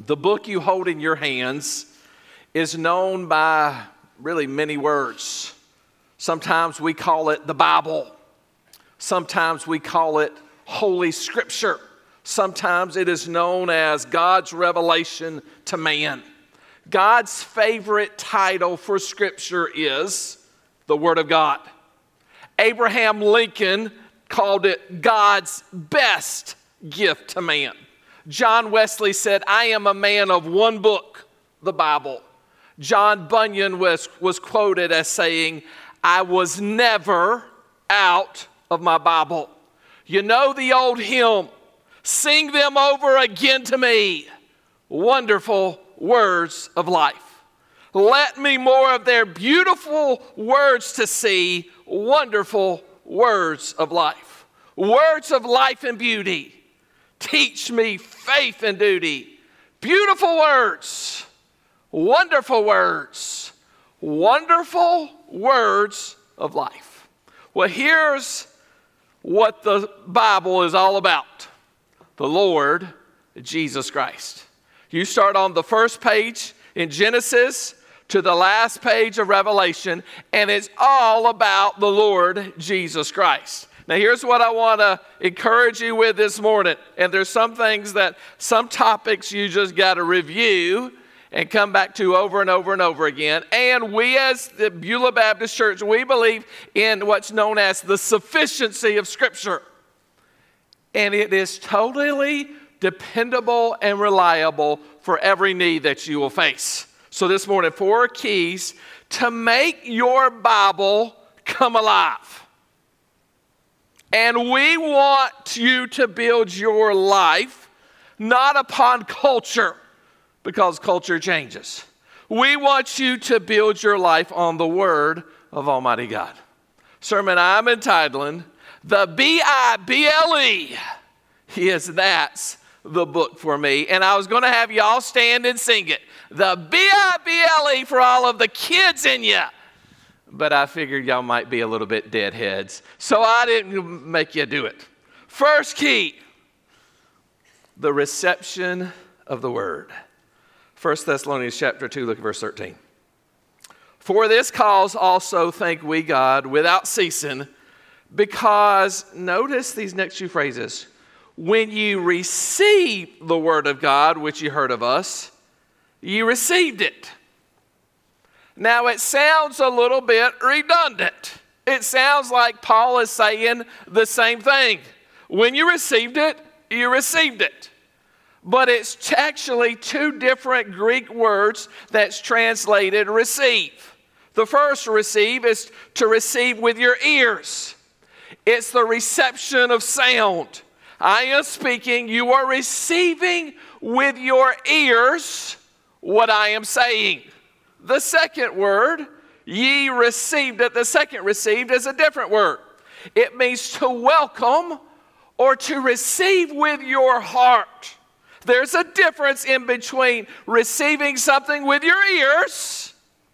The book you hold in your hands is known by really many words. Sometimes we call it the Bible. Sometimes we call it Holy Scripture. Sometimes it is known as God's revelation to man. God's favorite title for Scripture is the Word of God. Abraham Lincoln called it God's best gift to man. John Wesley said, "I am a man of one book, the Bible." John Bunyan was quoted as saying, "I was never out of my Bible." You know the old hymn, "Sing them over again to me, wonderful words of life. Let me more of their beautiful words to see, wonderful words of life. Words of life and beauty, teach me faith and duty. Beautiful words, wonderful words, wonderful words of life." Well, here's what the Bible is all about. The Lord Jesus Christ. You start on the first page in Genesis to the last page of Revelation, and it's all about the Lord Jesus Christ. Now, here's what I want to encourage you with this morning. And there's some topics you just got to review and come back to over and over and over again. And we as the Beulah Baptist Church, we believe in what's known as the sufficiency of Scripture. And it is totally dependable and reliable for every need that you will face. So this morning, 4 keys to make your Bible come alive. And we want you to build your life not upon culture, because culture changes. We want you to build your life on the Word of Almighty God. Sermon I'm entitling, The Bible. Yes, that's the book for me. And I was going to have y'all stand and sing it. The Bible for all of the kids in you. But I figured y'all might be a little bit deadheads, so I didn't make you do it. First key, the reception of the Word. 1 Thessalonians chapter 2, look at verse 13. "For this cause also thank we God without ceasing, because," notice these next few phrases, "when you received the word of God, which you heard of us, you received it." Now, it sounds a little bit redundant. It sounds like Paul is saying the same thing. When you received it, you received it. But it's actually 2 different Greek words that's translated receive. The first receive is to receive with your ears. It's the reception of sound. I am speaking, you are receiving with your ears what I am saying. The second word, ye received it, the second received is a different word. It means to welcome or to receive with your heart. There's a difference in between receiving something with your ears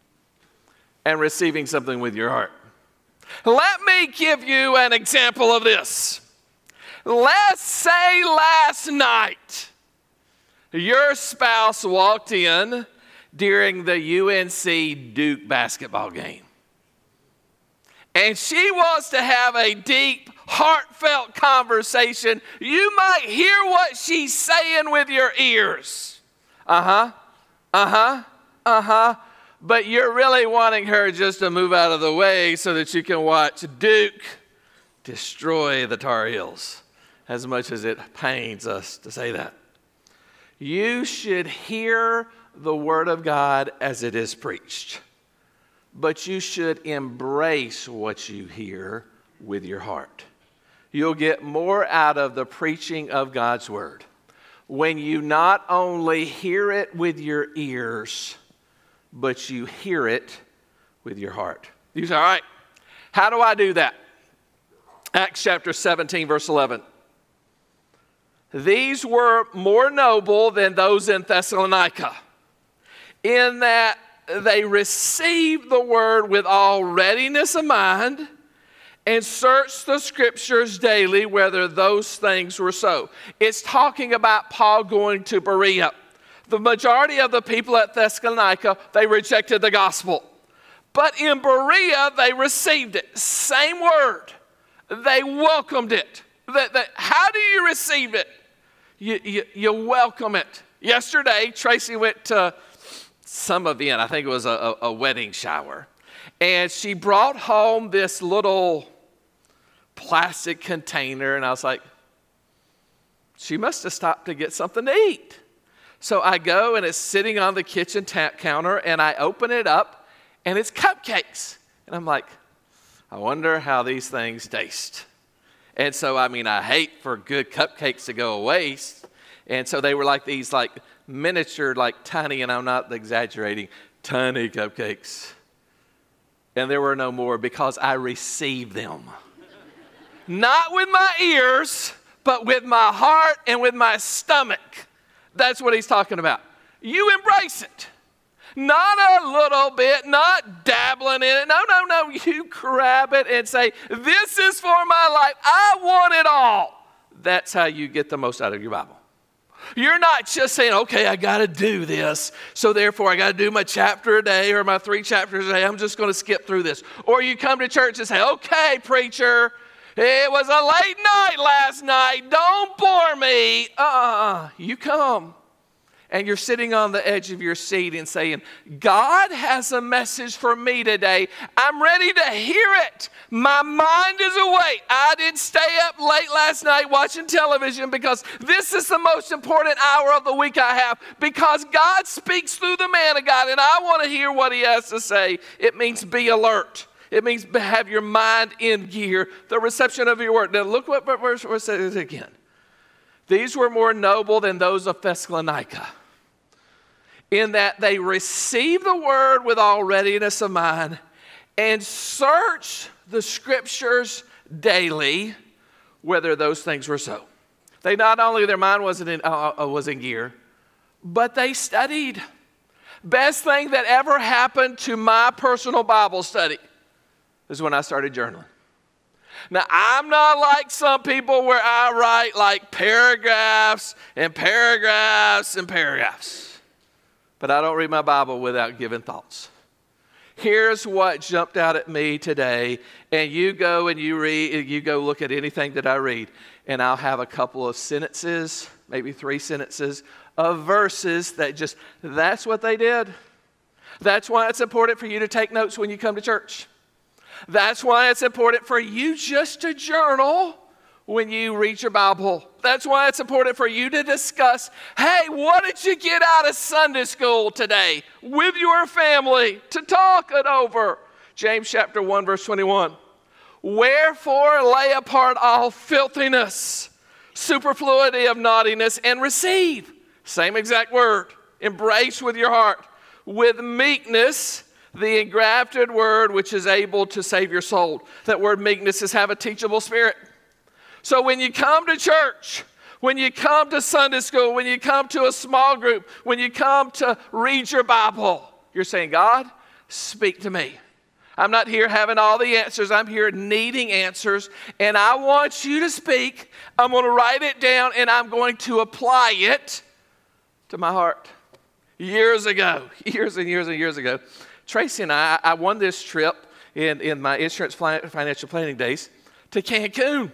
and receiving something with your heart. Let me give you an example of this. Let's say last night your spouse walked in during the UNC Duke basketball game. And she wants to have a deep, heartfelt conversation. You might hear what she's saying with your ears. But you're really wanting her just to move out of the way so that you can watch Duke destroy the Tar Heels, as much as it pains us to say that. You should hear the Word of God as it is preached. But you should embrace what you hear with your heart. You'll get more out of the preaching of God's Word when you not only hear it with your ears, but you hear it with your heart. You say, all right, how do I do that? Acts chapter 17, verse 11. These were more noble than those in Thessalonica, in that they received the word with all readiness of mind and searched the scriptures daily whether those things were so. It's talking about Paul going to Berea. the majority of the people at Thessalonica, they rejected the gospel. But in Berea, they received it. Same word. They welcomed it. How do you receive it? You welcome it. Yesterday, Tracy went to some event. I think it was a wedding shower. And she brought home this little plastic container. And I was like, she must have stopped to get something to eat. So I go, and it's sitting on the kitchen counter. And I open it up, and it's cupcakes. And I'm like, I wonder how these things taste. And so, I hate for good cupcakes to go to waste. And so they were like these miniature, tiny, and I'm not exaggerating, tiny cupcakes. And there were no more because I received them. Not with my ears, but with my heart and with my stomach. That's what he's talking about. You embrace it. Not a little bit, not dabbling in it. No. You grab it and say, this is for my life. I want it all. That's how you get the most out of your Bible. You're not just saying, okay, I got to do this, so therefore I got to do my chapter a day or my 3 chapters a day. I'm just going to skip through this. Or you come to church and say, okay, preacher, it was a late night last night. Don't bore me. You come. And you're sitting on the edge of your seat and saying, God has a message for me today. I'm ready to hear it. My mind is awake. I didn't stay up late last night watching television because this is the most important hour of the week I have, because God speaks through the man of God, and I want to hear what he has to say. It means be alert. It means have your mind in gear, the reception of your word. Now look what verse says again. These were more noble than those of Thessalonica, in that they received the word with all readiness of mind and searched the scriptures daily, whether those things were so. They not only, their mind was in gear, but they studied. Best thing that ever happened to my personal Bible study is when I started journaling. Now, I'm not like some people where I write paragraphs and paragraphs and paragraphs. But I don't read my Bible without giving thoughts. Here's what jumped out at me today. And you go and you go look at anything that I read, and I'll have a couple of sentences, maybe 3 sentences of verses that's what they did. That's why it's important for you to take notes when you come to church. That's why it's important for you just to journal when you read your Bible. That's why it's important for you to discuss, hey, what did you get out of Sunday school today with your family, to talk it over. James chapter 1, verse 21. Wherefore lay apart all filthiness, superfluity of naughtiness, and receive, same exact word, embrace with your heart, with meekness, the engrafted word which is able to save your soul. That word meekness is have a teachable spirit. So when you come to church, when you come to Sunday school, when you come to a small group, when you come to read your Bible, you're saying, God, speak to me. I'm not here having all the answers. I'm here needing answers, and I want you to speak. I'm going to write it down, and I'm going to apply it to my heart. Years and years ago, Tracy and I won this trip in my insurance financial planning days to Cancun.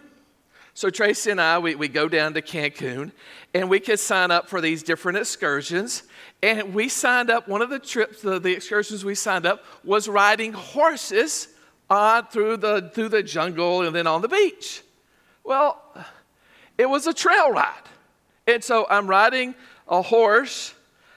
So Tracy and I, we go down to Cancun, and we could sign up for these different excursions. And we signed up, one of the trips, the excursions we signed up was riding horses through the jungle and then on the beach. Well, it was a trail ride. And so I'm riding a horse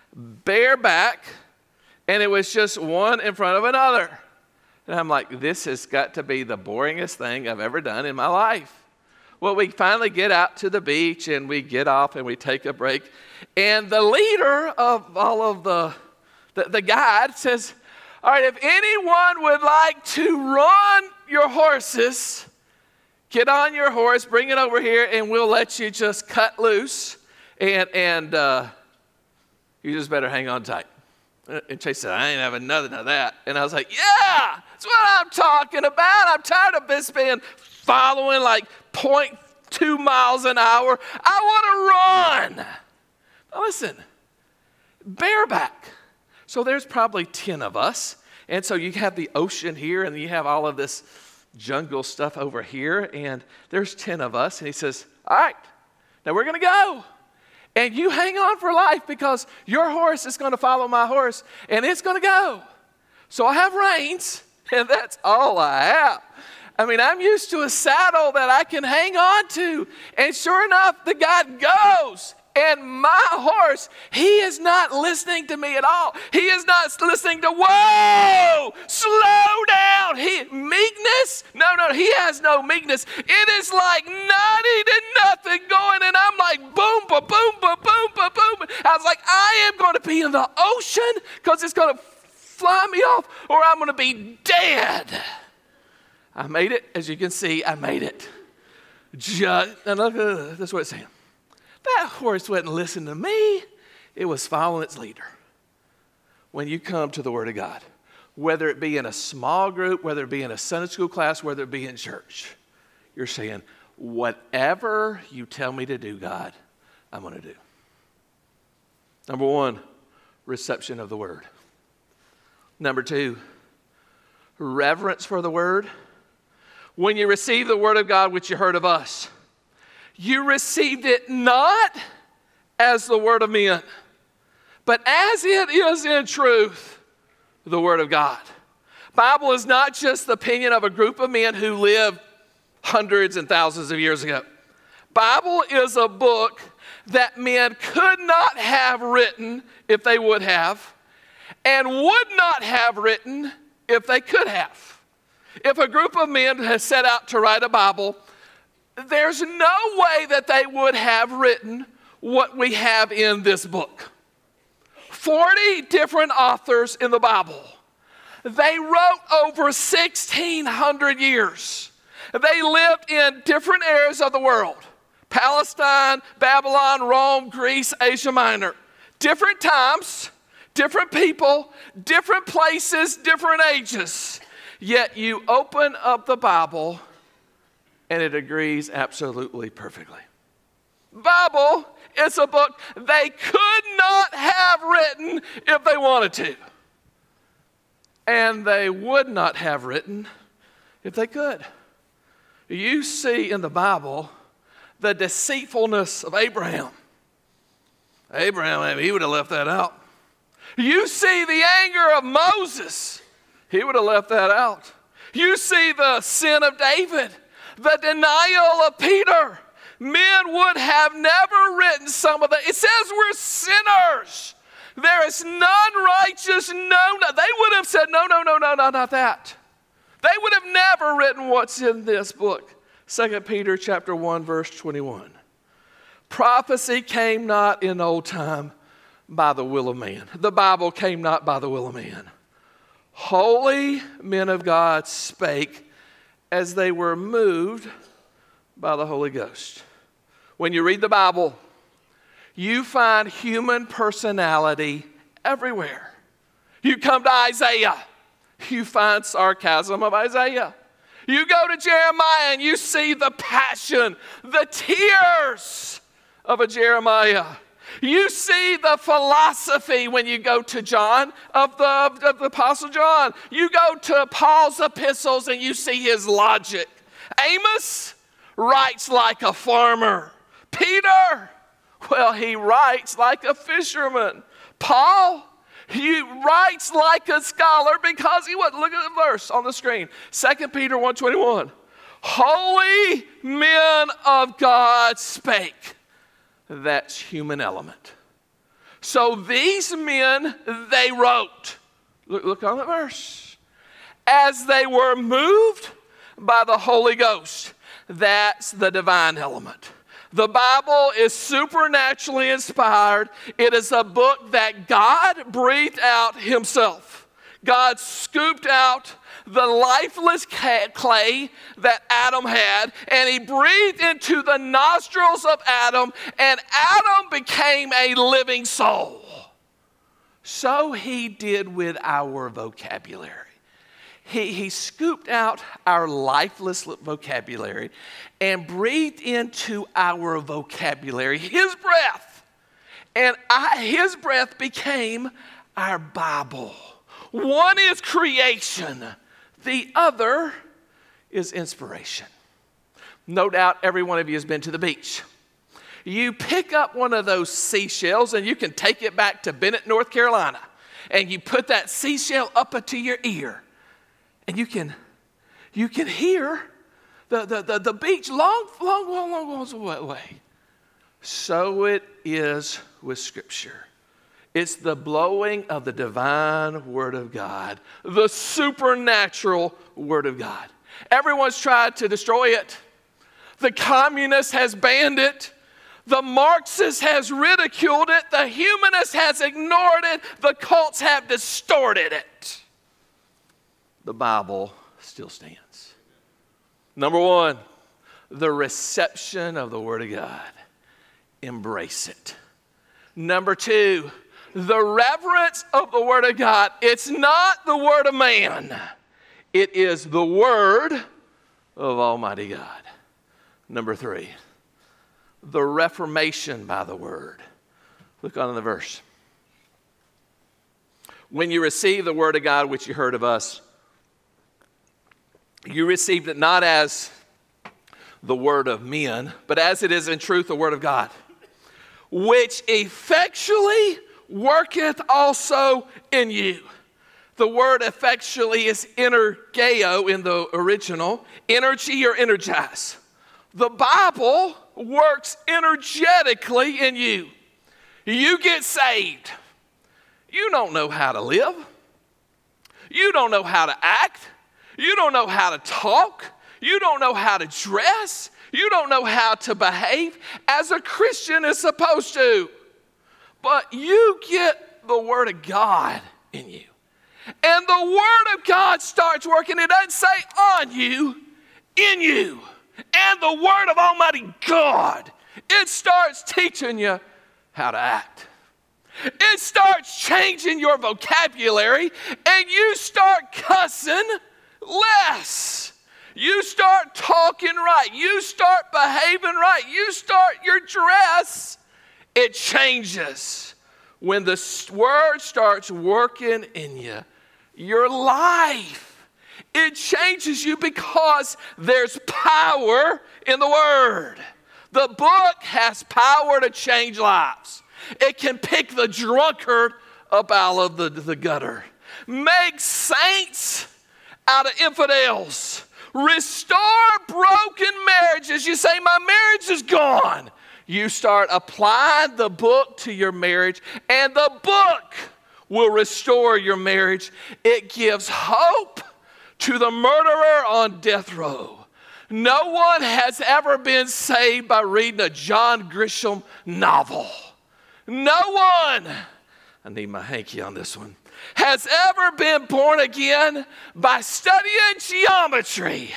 bareback, and it was just one in front of another. And I'm like, this has got to be the boringest thing I've ever done in my life. Well, we finally get out to the beach, and we get off, and we take a break. And the leader of all of the guide says, all right, if anyone would like to run your horses, get on your horse, bring it over here, and we'll let you just cut loose. And you just better hang on tight. And Chase said, I ain't having nothing of that. And I was like, yeah, that's what I'm talking about. I'm tired of this being following 0.2 miles an hour. I want to run. Now listen, bareback. So there's probably 10 of us. And so you have the ocean here, and you have all of this jungle stuff over here, and there's 10 of us. And he says, all right, now we're going to go. And you hang on for life because your horse is going to follow my horse, and it's going to go. So I have reins, and that's all I have. I mean, I'm used to a saddle that I can hang on to. And sure enough, the guy goes. And my horse, he is not listening to me at all. He is not listening to, whoa, slow down. Meekness? No, he has no meekness. It is like 90 to nothing going, and I'm like, boom, ba, boom, ba, boom, ba, boom. I was like, I am going to be in the ocean because it's going to fly me off, or I'm going to be dead. I made it. As you can see, I made it. And look, that's what it's saying. That horse wasn't listening to me. It was following its leader. When you come to the Word of God, whether it be in a small group, whether it be in a Sunday school class, whether it be in church, you're saying, whatever you tell me to do, God, I'm going to do. Number one, reception of the Word. Number two, reverence for the Word. When you receive the Word of God, which you heard of us, you received it not as the word of men, but as it is in truth, the Word of God. Bible is not just the opinion of a group of men who lived hundreds and thousands of years ago. Bible is a book that men could not have written if they would have, and would not have written if they could have. If a group of men has set out to write a Bible, there's no way that they would have written what we have in this book. 40 different authors in the Bible. They wrote over 1,600 years. They lived in different areas of the world. Palestine, Babylon, Rome, Greece, Asia Minor. Different times, different people, different places, different ages. Yet you open up the Bible and it agrees absolutely perfectly. Bible is a book they could not have written if they wanted to. And they would not have written if they could. You see in the Bible the deceitfulness of Abraham. Abraham, he would have left that out. You see the anger of Moses. He would have left that out. You see the sin of David. The denial of Peter. Men would have never written some of that. It says we're sinners. There is none righteous, no. They would have said, no, not that. They would have never written what's in this book. 2 Peter chapter 1, verse 21. Prophecy came not in old time by the will of man. The Bible came not by the will of man. Holy men of God spake as they were moved by the Holy Ghost. When you read the Bible, you find human personality everywhere. You come to Isaiah, you find sarcasm of Isaiah. You go to Jeremiah and you see the passion, the tears of a Jeremiah. You see the philosophy when you go to John, of the Apostle John. You go to Paul's epistles and you see his logic. Amos writes like a farmer. Peter, well, he writes like a fisherman. Paul, he writes like a scholar because he was, look at the verse on the screen, 2 Peter 1:21. Holy men of God spake. That's human element. So these men, they wrote. Look on the verse. As they were moved by the Holy Ghost. That's the divine element. The Bible is supernaturally inspired. It is a book that God breathed out himself. God scooped out the lifeless clay that Adam had, and he breathed into the nostrils of Adam, and Adam became a living soul. So he did with our vocabulary. He scooped out our lifeless vocabulary and breathed into our vocabulary his breath. And his breath became our Bible. One is creation. The other is inspiration. No doubt every one of you has been to the beach. You pick up one of those seashells and you can take it back to Bennett, North Carolina. And you put that seashell up to your ear. And you can hear the beach long away. So it is with Scripture. It's the blowing of the divine Word of God, the supernatural Word of God. Everyone's tried to destroy it. The communist has banned it. The Marxist has ridiculed it. The humanist has ignored it. The cults have distorted it. The Bible still stands. Number one, the reception of the Word of God. Embrace it. Number two, the reverence of the Word of God. It's not the word of man. It is the Word of Almighty God. Number three, the reformation by the Word. Look on in the verse. When you receive the Word of God, which you heard of us, you received it not as the word of men, but as it is in truth the Word of God, which effectually worketh also in you. The word effectually is energeo in the original, energy or energize. The Bible works energetically in you. You get saved. You don't know how to live. You don't know how to act. You don't know how to talk. You don't know how to dress. You don't know how to behave as a Christian is supposed to. But you get the Word of God in you. And the Word of God starts working. It doesn't say on you, in you. And the Word of Almighty God, it starts teaching you how to act. It starts changing your vocabulary, and you start cussing less. You start talking right. You start behaving right. You start your dress. It changes. When the Word starts working in you, your life, it changes you because there's power in the Word. The book has power to change lives. It can pick the drunkard up out of the gutter, make saints out of infidels, restore broken marriages. You say, my marriage is gone. You start applying the book to your marriage, and the book will restore your marriage. It gives hope to the murderer on death row. No one has ever been saved by reading a John Grisham novel. No one, I need my hanky on this one, has ever been born again by studying geometry.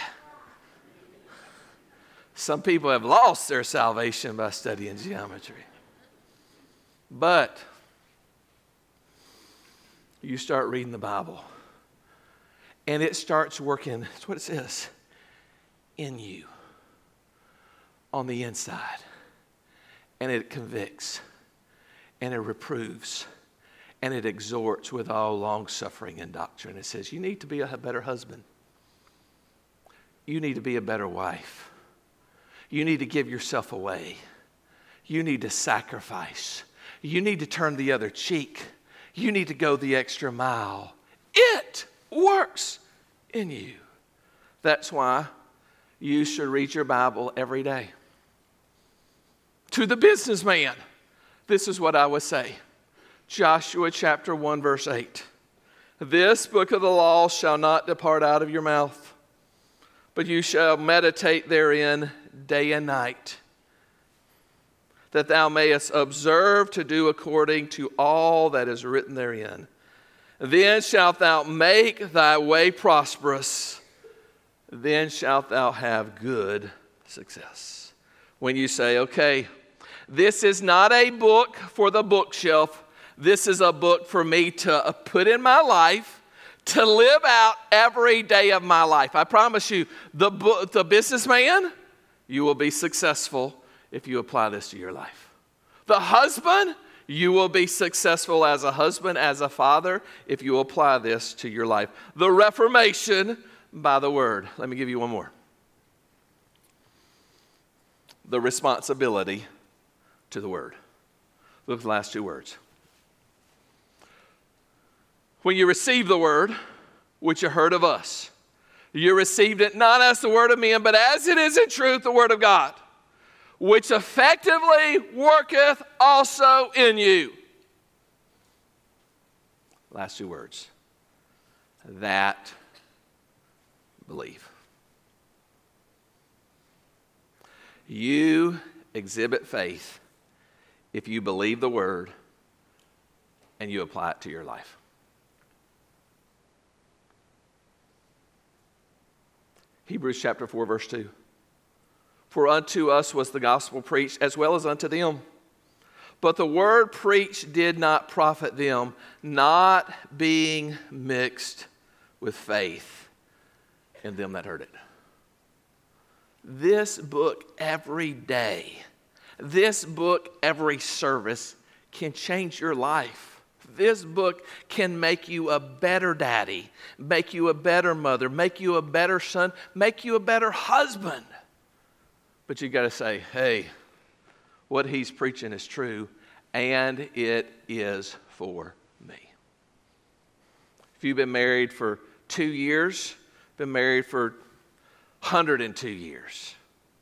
Some people have lost their salvation by studying geometry. But you start reading the Bible, and it starts working, that's what it says, in you, on the inside. And it convicts, and it reproves, and it exhorts with all long-suffering and doctrine. It says, you need to be a better husband. You need to be a better wife. You need to give yourself away. You need to sacrifice. You need to turn the other cheek. You need to go the extra mile. It works in you. That's why you should read your Bible every day. To the businessman, this is what I would say. Joshua chapter 1, verse 8. This book of the law shall not depart out of your mouth, but you shall meditate therein day and night, that thou mayest observe to do according to all that is written therein. Then shalt thou make thy way prosperous. Then shalt thou have good success. When you say, okay, this is not a book for the bookshelf. This is a book for me to put in my life, to live out every day of my life. I promise you, the businessman, you will be successful if you apply this to your life. The husband, You will be successful as a husband, as a father, if you apply this to your life. The reformation by the word. Let me give you one more. The responsibility to the word. Look at the last two words. When you receive the word, which you heard of us, you received it not as the word of men, but as it is in truth the word of God, which effectively worketh also in you. Last two words. That believe. You exhibit faith if you believe the word and you apply it to your life. Hebrews chapter 4, verse 2. For unto us was the gospel preached as well as unto them. But the word preached did not profit them, not being mixed with faith in them that heard it. This book every day, this book every service can change your life. This book can make you a better daddy, make you a better mother, make you a better son, make you a better husband. But you got to say, hey, what he's preaching is true, and it is for me. If you've been married for 2 years, been married for 102 years,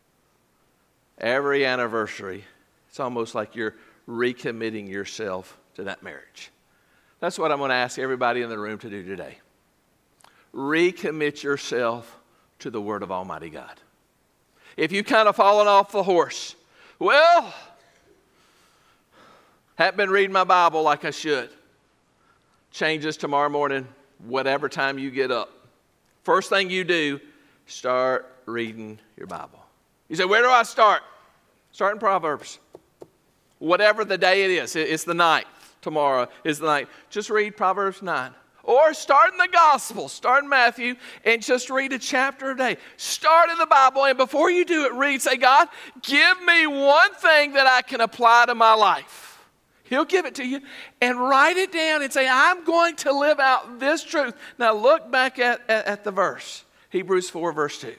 every anniversary, it's almost like you're recommitting yourself to that marriage. That's what I'm going to ask everybody in the room to do today. Recommit yourself to the Word of Almighty God. If you've kind of fallen off the horse, well, haven't been reading my Bible like I should. Change this tomorrow morning, whatever time you get up. First thing you do, start reading your Bible. You say, where do I start? Start in Proverbs. Whatever the day it is, it's the night. Tomorrow is the night. Just read Proverbs 9. Or start in the Gospel. Start in Matthew and just read a chapter a day. Start in the Bible, and before you do it, read. Say, God, give me one thing that I can apply to my life. He'll give it to you. And write it down and say, I'm going to live out this truth. Now look back at the verse. Hebrews 4, verse 2.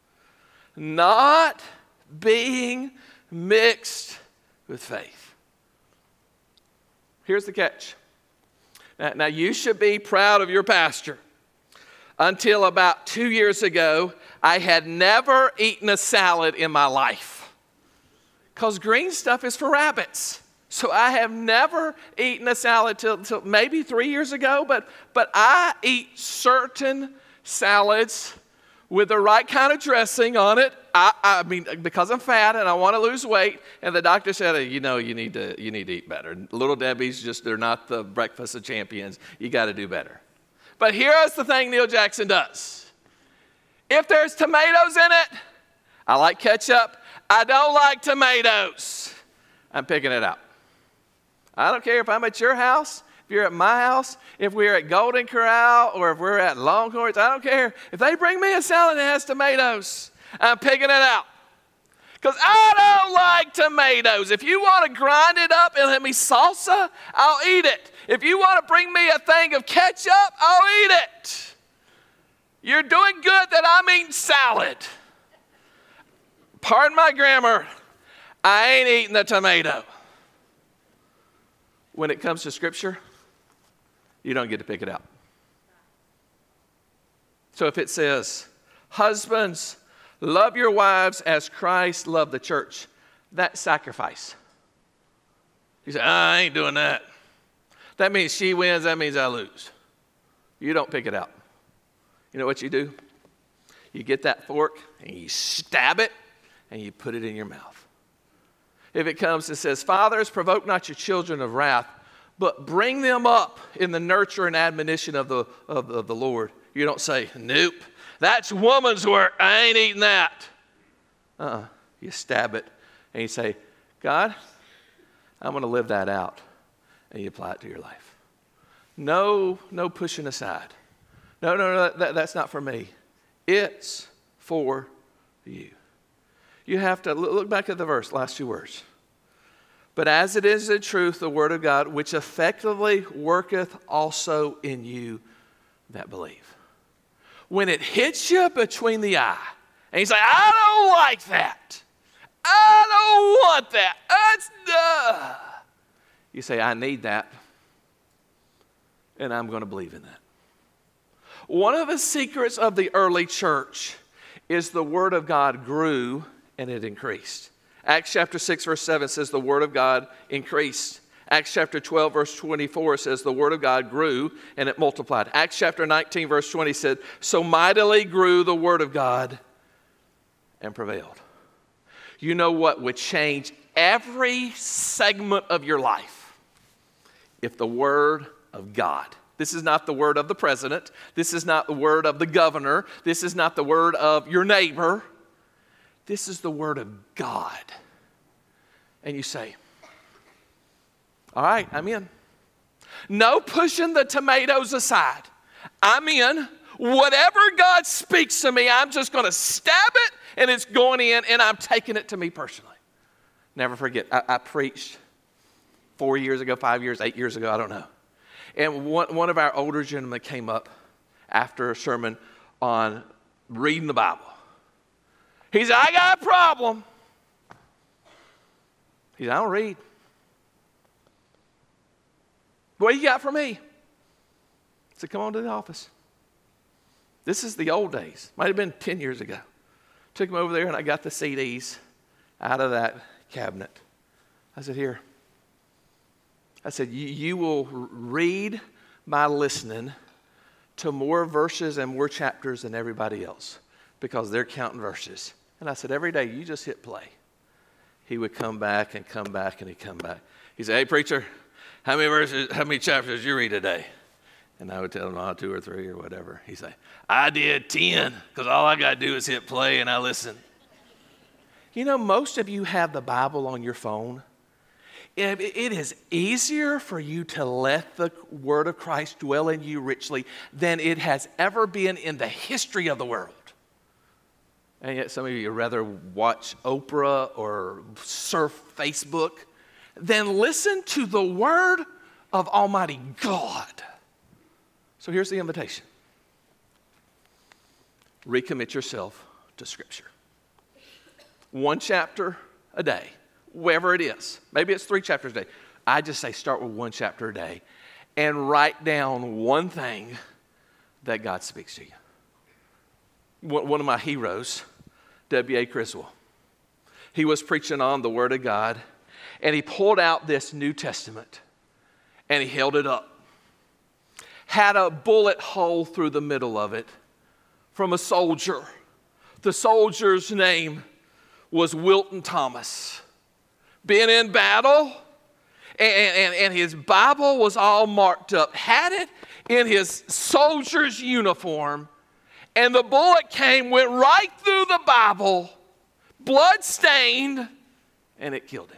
Not being mixed with faith. Here's the catch. Now, you should be proud of your pastor. Until about 2 years ago, I had never eaten a salad in my life. Because green stuff is for rabbits. So I have never eaten a salad till maybe 3 years ago. But I eat certain salads with the right kind of dressing on it. I mean, because I'm fat and I want to lose weight, and the doctor said, you need to eat better. Little Debbie's they're not the breakfast of champions. You got to do better. But here's the thing Neil Jackson does. If there's tomatoes in it, I like ketchup. I don't like tomatoes. I'm picking it out. I don't care if I'm at your house, if you're at my house, if we're at Golden Corral, or if we're at Longhorns, I don't care. If they bring me a salad that has tomatoes, I'm picking it out. Because I don't like tomatoes. If you want to grind it up and let me salsa, I'll eat it. If you want to bring me a thing of ketchup, I'll eat it. You're doing good that I'm eating salad. Pardon my grammar, I ain't eating the tomato. When it comes to Scripture, you don't get to pick it out. So if it says, husbands, love your wives as Christ loved the church, that's sacrifice. You say, I ain't doing that. That means she wins, that means I lose. You don't pick it out. You know what you do? You get that fork and you stab it and you put it in your mouth. If it comes and says, fathers, provoke not your children of wrath, but bring them up in the nurture and admonition of the Lord. You don't say, nope, that's woman's work. I ain't eating that. You stab it and you say, God, I'm going to live that out. And you apply it to your life. No pushing aside. No, that's not for me. It's for you. You have to look back at the verse, last two words. But as it is in truth, the word of God, which effectively worketh also in you that believe. When it hits you between the eye, and you say, I don't like that. I don't want that. You say, I need that. And I'm going to believe in that. One of the secrets of the early church is the word of God grew and it increased. Acts chapter 6 verse 7 says the word of God increased. Acts chapter 12 verse 24 says the word of God grew and it multiplied. Acts chapter 19 verse 20 said, so mightily grew the word of God and prevailed. You know what would change every segment of your life? If the word of God. This is not the word of the president. This is not the word of the governor. This is not the word of your neighbor. This is the word of God. And you say, all right, I'm in. No pushing the tomatoes aside. I'm in. Whatever God speaks to me, I'm just going to stab it and it's going in and I'm taking it to me personally. Never forget, I preached 4 years ago, 5 years, 8 years ago, I don't know. And one of our older gentlemen came up after a sermon on reading the Bible. He said, I got a problem. He said, I don't read. What do you got for me? I said, come on to the office. This is the old days. Might have been 10 years ago. Took him over there and I got the CDs out of that cabinet. I said, here. I said, you will read by listening to more verses and more chapters than everybody else because they're counting verses. And I said, every day you just hit play. He would come back and come back and he'd come back. He said, hey, preacher, how many chapters did you read today? And I would tell him, 2 or 3 or whatever. He'd say, I did 10 because all I got to do is hit play and I listen. You know, most of you have the Bible on your phone. It is easier for you to let the word of Christ dwell in you richly than it has ever been in the history of the world. And yet some of you rather watch Oprah or surf Facebook than listen to the word of Almighty God. So here's the invitation. Recommit yourself to Scripture. 1 chapter a day. Wherever it is. Maybe it's 3 chapters a day. I just say start with 1 chapter a day and write down one thing that God speaks to you. One of my heroes, W.A. Criswell, he was preaching on the Word of God and he pulled out this New Testament and he held it up. Had a bullet hole through the middle of it from a soldier. The soldier's name was Wilton Thomas. Been in battle, and his Bible was all marked up. Had it in his soldier's uniform, and the bullet went right through the Bible, blood-stained, and it killed him.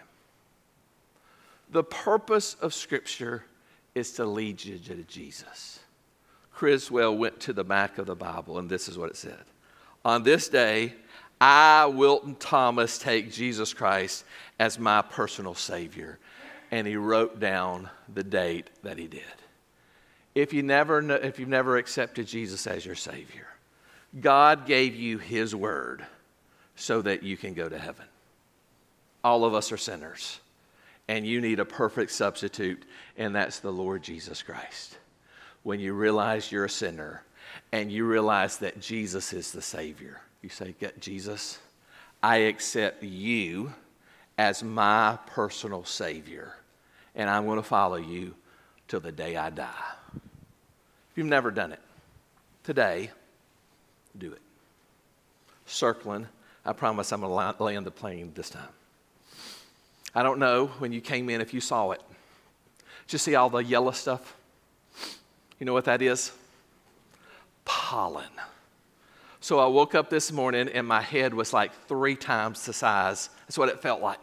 The purpose of Scripture is to lead you to Jesus. Criswell went to the back of the Bible, and this is what it said. On this day, I, Wilton Thomas, take Jesus Christ as my personal Savior. And he wrote down the date that he did. If you've never accepted Jesus as your Savior, God gave you His Word so that you can go to heaven. All of us are sinners. And you need a perfect substitute, and that's the Lord Jesus Christ. When you realize you're a sinner and you realize that Jesus is the Savior, you say, Jesus, I accept you as my personal Savior, and I'm going to follow you till the day I die. If you've never done it, today, do it. Circling, I promise I'm going to land the plane this time. I don't know when you came in if you saw it. Did you see all the yellow stuff? You know what that is? Pollen. So I woke up this morning and my head was like 3 times the size. That's what it felt like.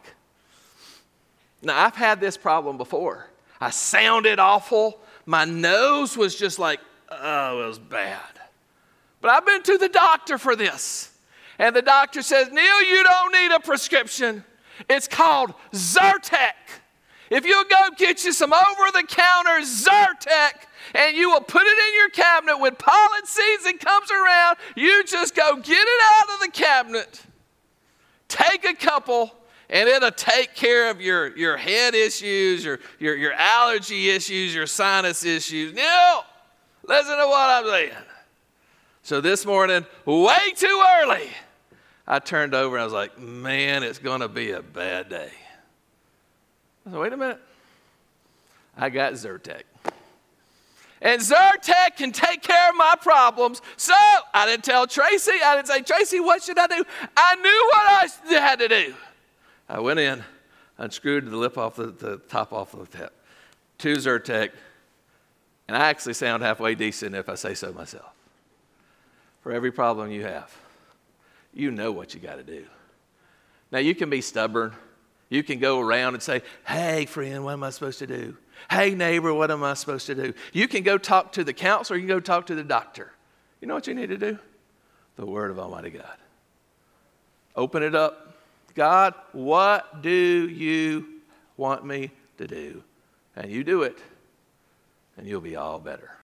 Now, I've had this problem before. I sounded awful. My nose was just like, oh, it was bad. But I've been to the doctor for this. And the doctor says, Neil, you don't need a prescription. It's called Zyrtec. If you'll go get you some over-the-counter Zyrtec and you will put it in your cabinet when pollen season comes around, you just go get it out of the cabinet, take a couple, and it'll take care of your head issues, your allergy issues, your sinus issues. No, listen to what I'm saying. So this morning, way too early, I turned over and I was like, man, it's going to be a bad day. I said, wait a minute. I got Zyrtec. And Zyrtec can take care of my problems. So I didn't tell Tracy. I didn't say, Tracy, what should I do? I knew what I had to do. I went in, unscrewed the lip off the top off the tip. 2 Zyrtec. And I actually sound halfway decent if I say so myself. For every problem you have, you know what you got to do. Now, you can be stubborn. You can go around and say, hey, friend, what am I supposed to do? Hey, neighbor, what am I supposed to do? You can go talk to the counselor. You can go talk to the doctor. You know what you need to do? The Word of Almighty God. Open it up. God, what do you want me to do? And you do it, and you'll be all better.